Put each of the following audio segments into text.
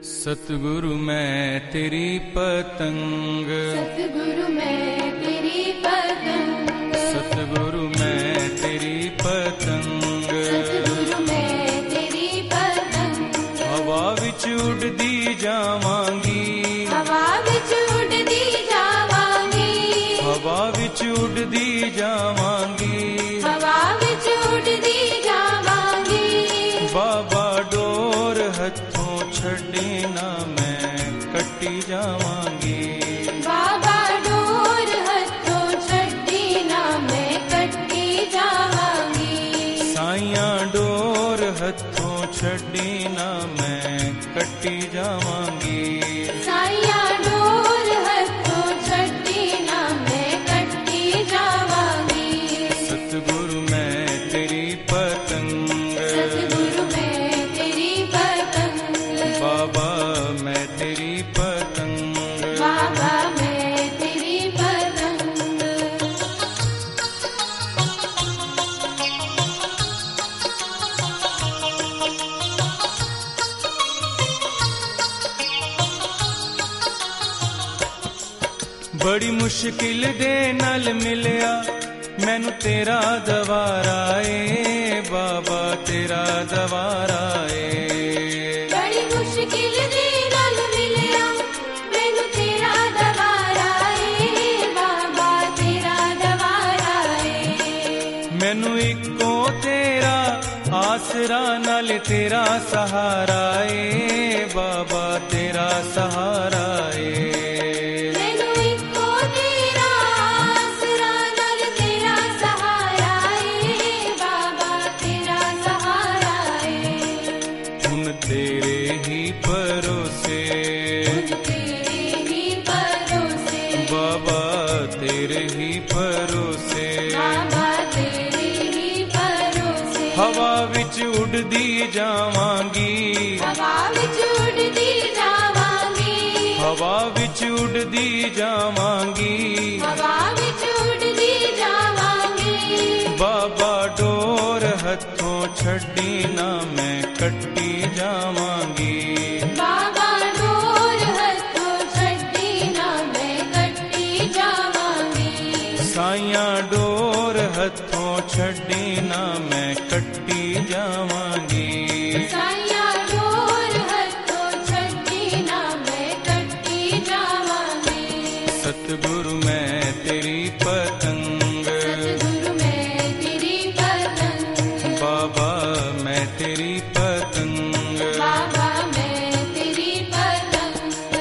सतगुरु मैं तेरी पतंग, सतगुरु मैं तेरी पतंग, सतगुरु मैं तेरी पतंग, सतगुरु मैं तेरी पतंग। हवा विच उड़दी जावांगी, हवा विच उड़दी जावांगी, हवा विच उड़दी जावांगी, हवा विच उड़दी जावांगी। बाबा डोर हथों छड़ी ना मैं कट्टी जावांगी, बाबा डोर हथों छड़ी ना मैं कट्टी जावांगी। साइयां डोर हथों छड़ी ना मैं कट्टी जावांगी, साइयां डोर हथों छड़ी ना मैं कट्टी जावांगी। सतगुरु मैं तेरी पतंग, सतगुरु मैं तेरी पतंग, बाबा मैं तेरी पतंग। बाबा मैं तेरी पतंग। बड़ी मुश्किल दे नाल मिलिया मैनू तेरा दवारा ए बाबा, तेरा दवारा ए। बड़ी मुश्किल दे नाल मिलिया मैनू तेरा दवारा ए बाबा, तेरा दवारा ए। मैनू इको तेरा आसरा नाल तेरा सहारा ए बाबा, तेरा सहारा ए। मैनू इको तेरा आसरा नाल तेरा सहारा ए बाबा, तेरा सहारा ए। हुन तेरे ही भरोसे तेरे ही भरोसे, बाबा, तेरे ही भरोसे। बाबा तेरे ही भरोसे। हवा विच उड़दी जावांगी, हवा विच उड़दी जावांगी, हवा विच उड़दी जावांगी, हवा विच उड़दी जावांगी। बाबा डोर हथों छड़ी ना मैं कट्टी जावांगी, बाबा डोर हथों छड़ी ना मैं कट्टी जावांगी। साइयां डोर हथों छड़ी ना मैं कट्टी जावांगी। साइयां डोर हथों छड़ी ना मैं कट्टी जावांगी। सतगुरु मैं तेरी पतंग, सतगुरु मैं तेरी पतंग, बाबा मैं तेरी पतंग। बाबा मैं तेरी पतंग।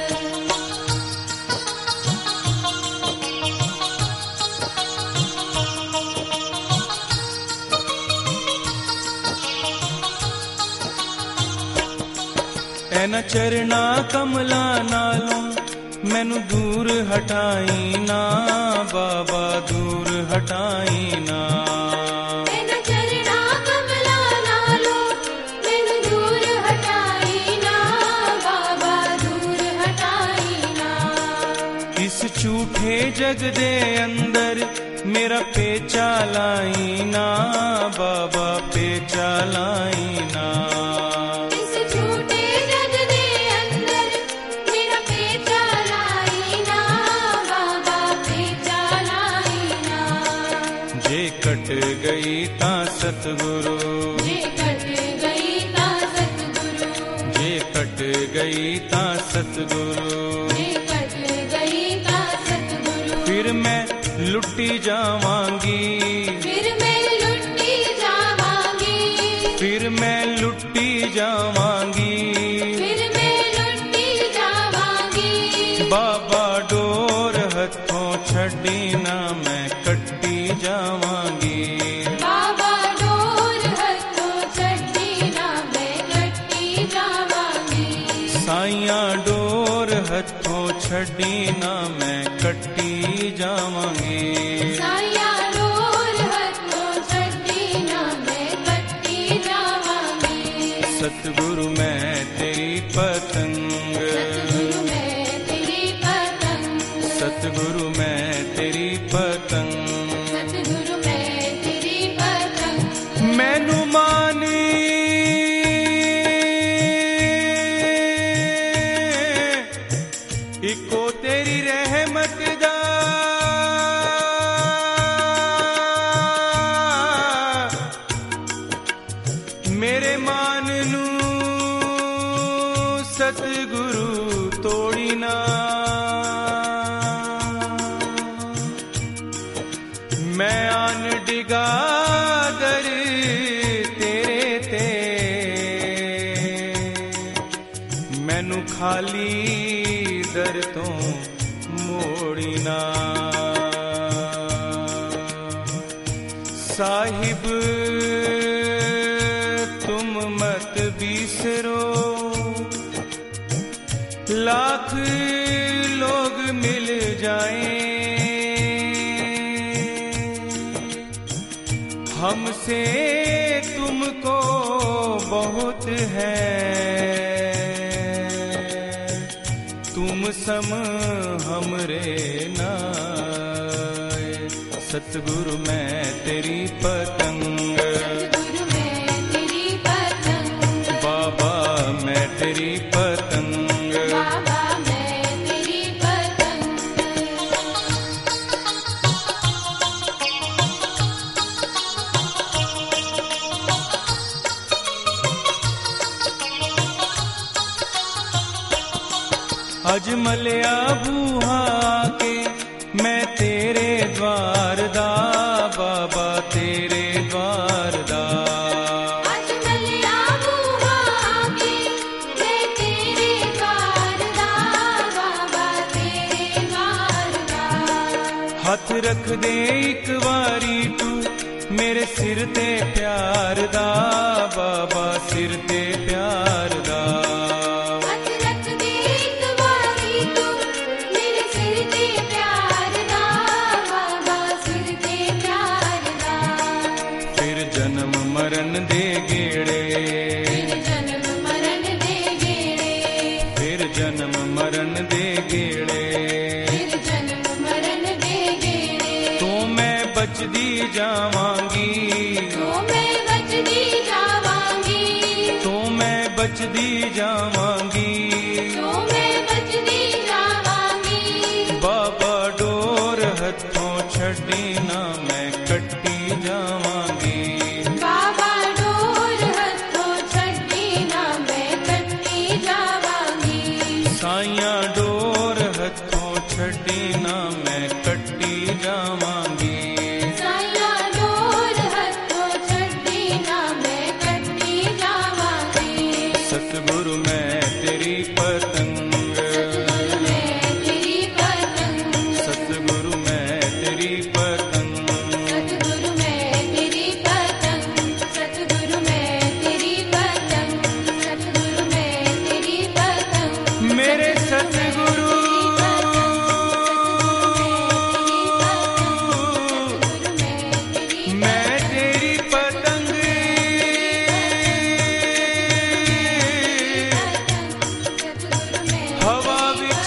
ऐना चरना कमला नालों मैनू दूर हटाई ना बाबा, दूर हटाई ना। मैनू चरना कमला नालो मैनू दूर हटाई ना बाबा, दूर हटाई ना। इस झूठे जग दे अंदर मेरा पेचा लाई ना बाबा, पेचा लाई ना। इस झूठे जग दे अंदर मेरा पेचा लाई ना बाबा, पेचा लाई ना। जे कट गई तां सतगुरु, जे कट गई ता सतगुरु, जे कट गई तां सतगुरु। जे कट गई ता सतगुरु। फिर मैं लुटी जावांगी, फिर मैं लुटी जावांगी, फिर मैं लुटी जावांगी। फिर मैं लुटी जावांगी। बाबा डोर हथों छड़ी ना मैं कट्टी जावांगी, बाबा डोर हथों छड़ी ना मैं कट्टी जावांगी। साइयां डोर हथों छड़ी ना मैं कट्टी जावांगी। साइयां डोर हथों छड़ी ना मैं कट्टी जावांगी। सतगुरु मैं तेरी पतंग, सतगुरु मैं तेरी पतंग, सतगुरु मैं तेरी पतंग। सतगुरु मैं तेरी पतंग। मैनू मानी सतगुरु तोड़ी ना। मैं आन डिगा दर तेरे ते, मैनू खाली दर तो मोड़ी ना। साहिब तुम मत बिसरो, लाख लोग मिल जाएं, हमसे तुमको बहुत है, तुम सम हमरे नाय। सतगुरु मैं तेरी पतंग, सतगुरु मैं तेरी पतंग, बाबा मैं तेरी पतंग, बाबा मैं तेरी पतंग। अज मलिया बूहा के मैं तेरे द्वार दा, बाबा तेरे द्वार दा। अज मलिया बूहा के मैं तेरे द्वार दा, बाबा तेरे द्वार दा। हथ रख दे एक वारी तू मेरे सिर ते प्यार दा, बाबा सिर ते प्यार दा। हथ रख दे एक वारी तू मेरे सिर ते प्यार दा, बाबा सिर ते प्यार दा। फिर जन्म मरण दे गेड़े, फिर जन्म मरण दे गेड़े, फिर जन्म मरण दे गेड़े, फिर जन्म मरण दे गेड़े। तो मैं बचदी जावांगी, तो मैं बचदी जावांगी, तो मैं बचदी जावांगी। तो मैं बचदी जावांगी। बाबा डोर हथों छड़ी ना मैं कट्टी जावांगी, बाबा डोर हथों छड्डी ना मैं कट्टी जावांगी। साइयां डोर हथों छड़ी ना मैं कट्टी जावांगी। साया डोर हथों छड्डी ना मैं कट्टी जावांगी। सतगुरु मैं तेरी पतंग, सतगुरु मैं तेरी पतंग, सतगुरु मैं तेरी पतंग, सतगुरु मैं तेरी पतंग, सतगुरु मैं तेरी पतंग, सतगुरु मैं तेरी पतंग। मेरे सतगुरु मैं तेरी पतंग, हवा विच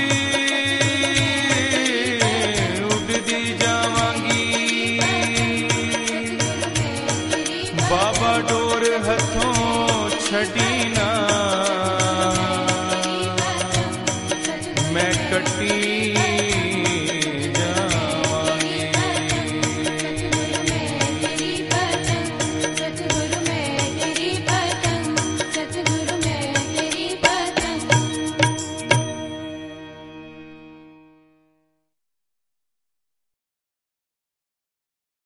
उड़दी जावांगी। बाबा डोर हथों छड़ी ना